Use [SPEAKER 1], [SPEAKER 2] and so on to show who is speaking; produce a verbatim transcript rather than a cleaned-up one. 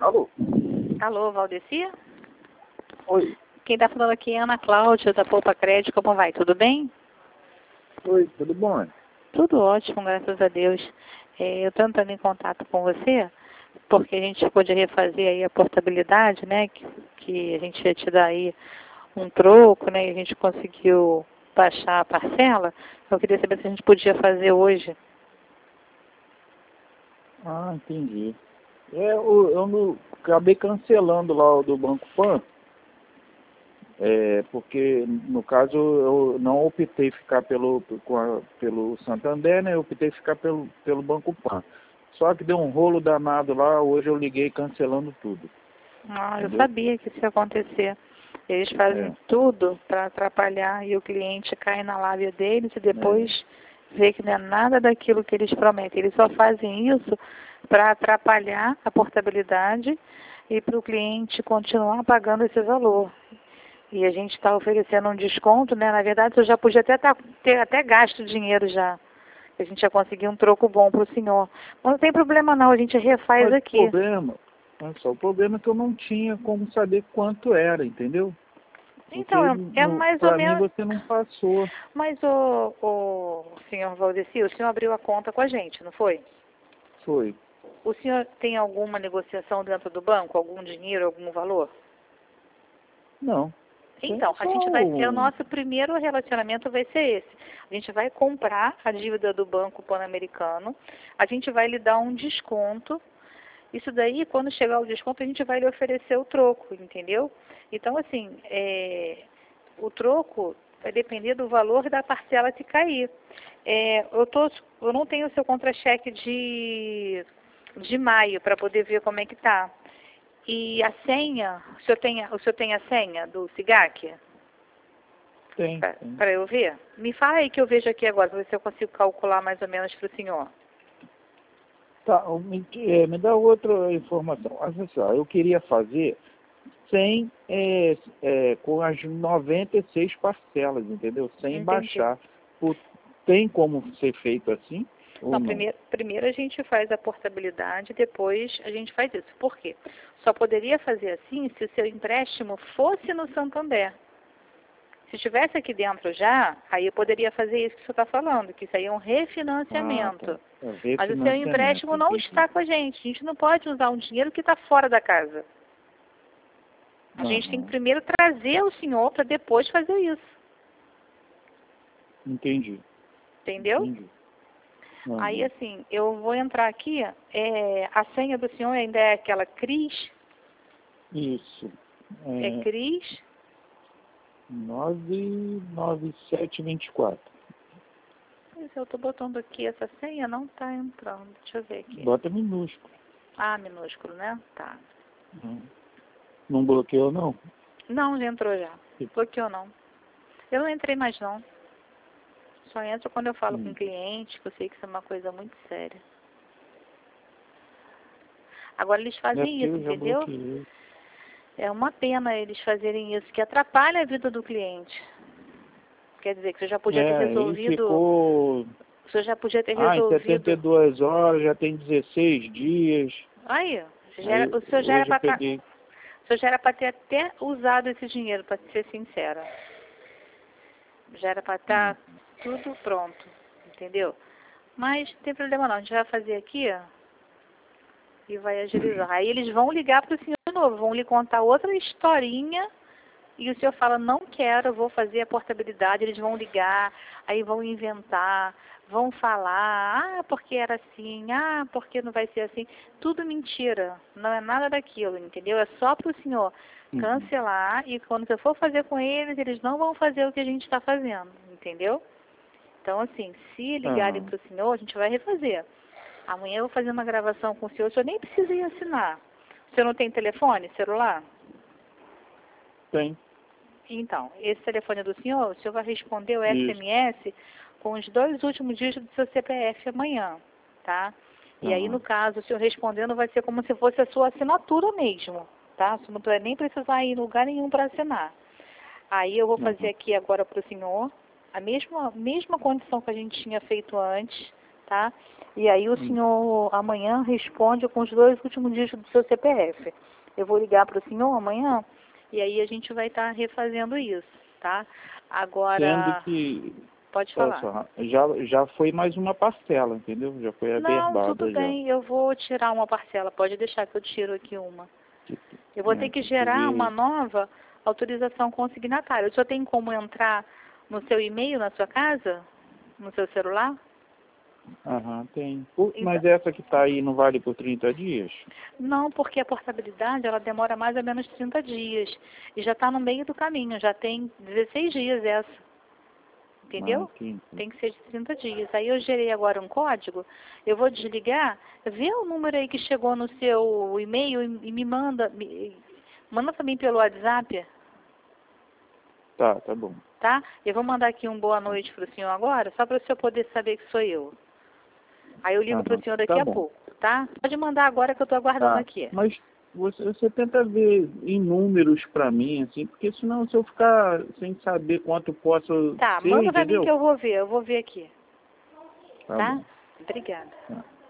[SPEAKER 1] Alô?
[SPEAKER 2] Alô, Valdeci?
[SPEAKER 1] Oi.
[SPEAKER 2] Quem está falando aqui é Ana Cláudia, da Poupa Crédito. Como vai? Tudo bem?
[SPEAKER 1] Oi, tudo bom?
[SPEAKER 2] Tudo ótimo, graças a Deus. É, eu estou entrando em contato com você, porque a gente pôde refazer aí a portabilidade, né? Que, que a gente ia te dar aí um troco, né? E a gente conseguiu baixar a parcela. Eu queria saber se a gente podia fazer hoje.
[SPEAKER 1] Ah, entendi. É, eu, eu no, acabei cancelando lá o do Banco Pan, é, porque no caso eu não optei ficar pelo, com a, pelo Santander, né? Eu optei ficar pelo, pelo Banco Pan. Só que deu um rolo danado lá, hoje eu liguei cancelando tudo.
[SPEAKER 2] Ah, eu
[SPEAKER 1] Entendeu?
[SPEAKER 2] sabia que isso ia acontecer. Eles fazem
[SPEAKER 1] É.
[SPEAKER 2] tudo para atrapalhar e o cliente cai na lábia deles e depois
[SPEAKER 1] É.
[SPEAKER 2] vê que não é nada daquilo que eles prometem. Eles só fazem isso para atrapalhar a portabilidade e para o cliente continuar pagando esse valor. E a gente está oferecendo um desconto, né? Na verdade, eu já podia até tá, ter até gasto dinheiro já. A gente já conseguiu um troco bom para o senhor. Mas não tem problema não, a gente refaz
[SPEAKER 1] Mas o
[SPEAKER 2] aqui.
[SPEAKER 1] problema, olha só, o problema é que eu não tinha como saber quanto era, entendeu? Porque
[SPEAKER 2] Então, é, é
[SPEAKER 1] no,
[SPEAKER 2] mais ou
[SPEAKER 1] pra mim
[SPEAKER 2] menos.
[SPEAKER 1] você não passou.
[SPEAKER 2] Mas o, o senhor Valdeci, o senhor abriu a conta com a gente, não foi?
[SPEAKER 1] Foi.
[SPEAKER 2] O senhor tem alguma negociação dentro do banco? Algum dinheiro, algum valor?
[SPEAKER 1] Não.
[SPEAKER 2] Então,
[SPEAKER 1] Tem
[SPEAKER 2] a
[SPEAKER 1] só
[SPEAKER 2] gente vai, é o
[SPEAKER 1] um...
[SPEAKER 2] nosso primeiro relacionamento vai ser esse. A gente vai comprar a dívida do Banco Pan-Americano, a gente vai lhe dar um desconto. Isso daí, quando chegar o desconto, a gente vai lhe oferecer o troco, entendeu? Então, assim, é, o troco vai depender do valor da parcela que cair. É, eu, tô, eu não tenho o seu contra-cheque de, de maio para poder ver como é que tá. E a senha, o senhor tem, o senhor tem a senha do SIGAC?
[SPEAKER 1] Tem, tem.
[SPEAKER 2] Para eu ver? Me fala aí que eu vejo aqui agora, para ver se eu consigo calcular mais ou menos para o senhor.
[SPEAKER 1] Tá, me, é, me dá outra informação. Olha só, eu queria fazer sem, é, é, com as noventa e seis parcelas, entendeu? Sem
[SPEAKER 2] Entendi.
[SPEAKER 1] baixar. Por, tem como ser feito assim? Ou
[SPEAKER 2] Não,
[SPEAKER 1] não?
[SPEAKER 2] primeiro, primeiro a gente faz a portabilidade, depois a gente faz isso. Por quê? Só poderia fazer assim se o seu empréstimo fosse no Santander. Se estivesse aqui dentro já, aí eu poderia fazer isso que o senhor está falando, que isso aí é um
[SPEAKER 1] Ah, tá.
[SPEAKER 2] refinanciamento.
[SPEAKER 1] É
[SPEAKER 2] Mas o seu
[SPEAKER 1] refinanciamento,
[SPEAKER 2] empréstimo não
[SPEAKER 1] entendi.
[SPEAKER 2] está com a gente. A gente não pode usar um dinheiro que está fora da casa. A gente tem que
[SPEAKER 1] Aham,
[SPEAKER 2] primeiro trazer o senhor para depois fazer isso.
[SPEAKER 1] entendi,
[SPEAKER 2] Entendeu?
[SPEAKER 1] entendi.
[SPEAKER 2] Aí,
[SPEAKER 1] Aham.
[SPEAKER 2] assim, eu vou entrar aqui. É, a senha do senhor ainda é aquela Cris.
[SPEAKER 1] Isso.
[SPEAKER 2] É
[SPEAKER 1] É,
[SPEAKER 2] Cris.
[SPEAKER 1] nove nove sete vinte e quatro.
[SPEAKER 2] Pois eu tô botando aqui essa senha, não tá entrando. Deixa eu ver aqui.
[SPEAKER 1] Bota minúsculo.
[SPEAKER 2] Ah, minúsculo, né? Tá.
[SPEAKER 1] Não, não bloqueou, não?
[SPEAKER 2] Não, já entrou já. Bloqueou não. Eu não entrei mais não. Só entro quando eu falo com
[SPEAKER 1] Hum.
[SPEAKER 2] o cliente, que eu sei que isso é uma coisa muito séria. Agora eles
[SPEAKER 1] É
[SPEAKER 2] fazem
[SPEAKER 1] porque
[SPEAKER 2] isso,
[SPEAKER 1] eu já
[SPEAKER 2] entendeu?
[SPEAKER 1] bloqueei.
[SPEAKER 2] É uma pena eles fazerem isso, que atrapalha a vida do cliente. Quer dizer, que você já podia ter
[SPEAKER 1] É, ele
[SPEAKER 2] resolvido,
[SPEAKER 1] ficou...
[SPEAKER 2] você já podia ter
[SPEAKER 1] Ah, em setenta e
[SPEAKER 2] resolvido.
[SPEAKER 1] duas horas, já tem dezesseis dias.
[SPEAKER 2] Aí, já era-
[SPEAKER 1] Aí
[SPEAKER 2] o senhor já era
[SPEAKER 1] hoje eu
[SPEAKER 2] para
[SPEAKER 1] peguei.
[SPEAKER 2] o senhor já era para ter até usado esse dinheiro, para ser sincera. Já era para
[SPEAKER 1] Hum.
[SPEAKER 2] estar tudo pronto, entendeu? Mas não tem problema não, a gente vai fazer aqui, ó, e vai agilizar. Aí eles vão ligar para o senhor de novo, vão lhe contar outra historinha. E o senhor fala, não quero, eu vou fazer a portabilidade. Eles vão ligar, aí vão inventar, vão falar, ah, porque era assim, ah, porque não vai ser assim. Tudo mentira, não é nada daquilo, entendeu? É só para o senhor
[SPEAKER 1] Uhum.
[SPEAKER 2] cancelar e quando você for fazer com eles, eles não vão fazer o que a gente está fazendo, entendeu? Então, assim, se ligarem
[SPEAKER 1] Aham.
[SPEAKER 2] para o senhor, a gente vai refazer. Amanhã eu vou fazer uma gravação com o senhor, o senhor nem precisa ir assinar. O senhor não tem telefone, celular?
[SPEAKER 1] Tem.
[SPEAKER 2] Então, esse telefone do senhor, o senhor vai responder o
[SPEAKER 1] Isso.
[SPEAKER 2] S M S com os dois últimos dígitos do seu C P F amanhã, tá? E aí, no
[SPEAKER 1] Aham.
[SPEAKER 2] caso, o senhor respondendo vai ser como se fosse a sua assinatura mesmo, tá? O senhor não vai nem precisar ir em lugar nenhum para assinar. Aí eu vou fazer
[SPEAKER 1] Aham.
[SPEAKER 2] aqui agora para o senhor a mesma, mesma condição que a gente tinha feito antes, tá? E aí o senhor amanhã responde com os dois últimos dígitos do seu C P F. Eu vou ligar para o senhor amanhã e aí a gente vai estar refazendo isso, tá? Agora...
[SPEAKER 1] Sendo que...
[SPEAKER 2] Pode
[SPEAKER 1] Posso
[SPEAKER 2] falar.
[SPEAKER 1] falar? Já, já foi mais uma parcela, entendeu? Já foi
[SPEAKER 2] Não,
[SPEAKER 1] averbada
[SPEAKER 2] tudo
[SPEAKER 1] já.
[SPEAKER 2] bem, eu vou tirar uma parcela. Pode deixar que eu tiro aqui uma. Eu vou
[SPEAKER 1] É,
[SPEAKER 2] ter que
[SPEAKER 1] porque-
[SPEAKER 2] gerar uma nova autorização consignatária. O senhor tem como entrar no seu e-mail, na sua casa? No seu celular?
[SPEAKER 1] Aham, tem. Pô,
[SPEAKER 2] Então-
[SPEAKER 1] Mas essa que está aí não vale por trinta dias?
[SPEAKER 2] Não, porque a portabilidade ela demora mais ou menos trinta dias. E já está no meio do caminho, já tem dezesseis dias essa. Entendeu?
[SPEAKER 1] Ah, sim, sim.
[SPEAKER 2] Tem que ser de trinta dias. Aí eu gerei agora um código, eu vou desligar, vê o número aí que chegou no seu e-mail e, e me manda, me, manda também pelo WhatsApp,
[SPEAKER 1] Tá, tá bom.
[SPEAKER 2] tá? Eu vou mandar aqui um boa noite para o senhor agora, só para o senhor poder saber que sou eu. Aí eu ligo para o
[SPEAKER 1] Aham,
[SPEAKER 2] senhor daqui
[SPEAKER 1] tá
[SPEAKER 2] a
[SPEAKER 1] bom.
[SPEAKER 2] pouco, tá? Pode mandar agora que eu estou aguardando
[SPEAKER 1] Tá,
[SPEAKER 2] aqui.
[SPEAKER 1] mas você, você tenta ver em números para mim, assim, porque senão se eu ficar sem saber quanto posso
[SPEAKER 2] Tá,
[SPEAKER 1] ser,
[SPEAKER 2] manda para mim
[SPEAKER 1] entendeu?
[SPEAKER 2] que eu vou ver, eu vou ver aqui,
[SPEAKER 1] Tá
[SPEAKER 2] tá?
[SPEAKER 1] bom.
[SPEAKER 2] Obrigada.
[SPEAKER 1] Tá.